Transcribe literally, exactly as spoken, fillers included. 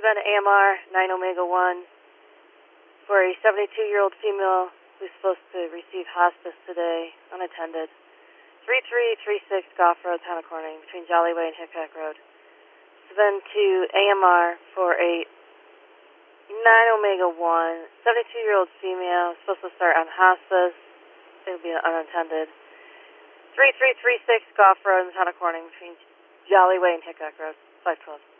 Savannah A M R nine Omega one for a seventy-two-year-old female who's supposed to receive hospice today, unattended. three three three six Goff Road, Town of Corning, between Jolly Way and Hickok Road. Savannah two A M R for a nine Omega one, seventy-two-year-old female, supposed to start on hospice. It'll be unattended. three three three six Goff Road, Town of Corning, between Jolly Way and Hickok Road, five twelve.